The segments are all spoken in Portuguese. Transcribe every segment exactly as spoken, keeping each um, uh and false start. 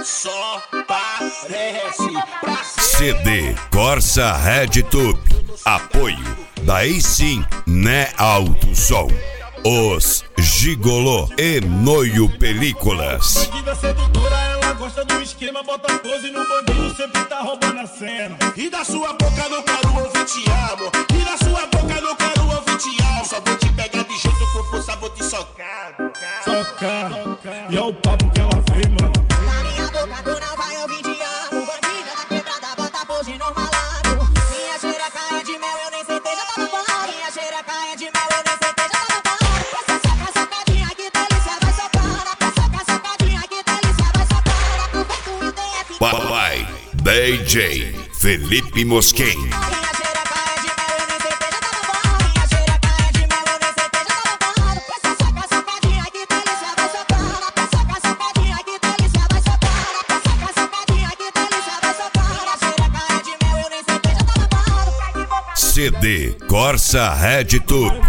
só parece pra C D Corsa RedTube. Apoio. Daí sim, né Alto Som. Os Gigolô e Noio Películas. Bandida sedutora, ela gosta do esquema, bota pose no bandido, sempre tá roubando a cena. E da sua boca não quero ouvir te amo. E da sua boca não quero ouvir te amo. Só vou te pegar de jeito com força, vou te socar. Socar, e é o papo que ela vem, mano. Na minha boca tu não vai ouvir te amo. Bandida da quebrada, bota pose no malandro. Minha xereca é de mel, eu nem certeza tá no pão. Minha xereca é de mel, eu nem certeza tá no pão. Essa soca, socadinha, que delícia, vai socando. Essa soca, socadinha, que delícia, vai socando. Tu vai tu e D F. Papai D J Felipe Mosquen. Minha xereca é de mel, eu nem certeza tá no pão. Minha xereca é de mel, eu nem certeza tá no pão. Essa soca, socadinha, que delícia, vai socando. Essa soca, socadinha, que delícia, vai socando. Essa soca, socadinha, que delícia, vai socando. Minha xereca é de mel, eu nem certeza tá no pão. C D Corsa RedTube.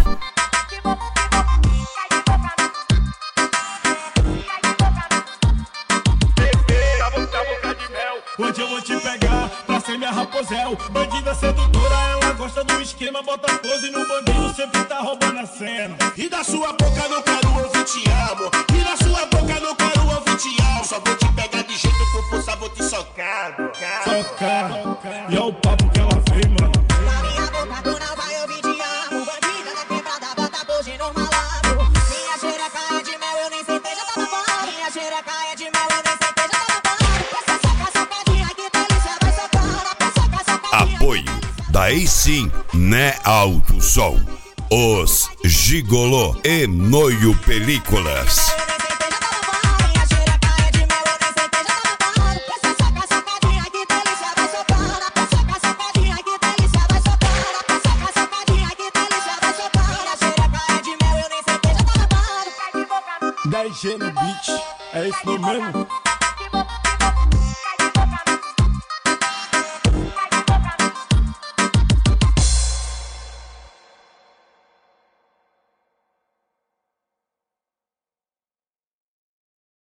Hoje eu vou te pegar pra ser minha raposel. Bandida sedutora, ela gosta do esquema, bota pose no bandido, sempre tá roubando a cena. E da sua boca não quero ouvir te amo. E da sua boca não quero ouvir te amo. Só vou te pegar de jeito com força, vou te socar. Socar, e é o papo que ela vem, mano. Na minha boca tu não vai ouvir te amo. Bandida da quebrada, bota pose no malandro. Minha xereca é de mel, eu nem certeza tá no pão. Minha xereca é de mel, eu nem certeza tá no pão. Essa soca, socadinha, que delícia, vai socando. Essa soca, socadinha. Apoio. Daí sim, né Alto Som. Os Gigolô e Noio Películas. Minha xereca é de mel, eu nem certeza tá no pão. Essa soca, socadinha, que delícia, vai socando. Essa soca, socadinha, que delícia, vai socando. Essa soca, socadinha, que delícia, vai socando. Minha xereca é de mel, eu nem certeza tá no pão. dez G no beat, é isso mesmo.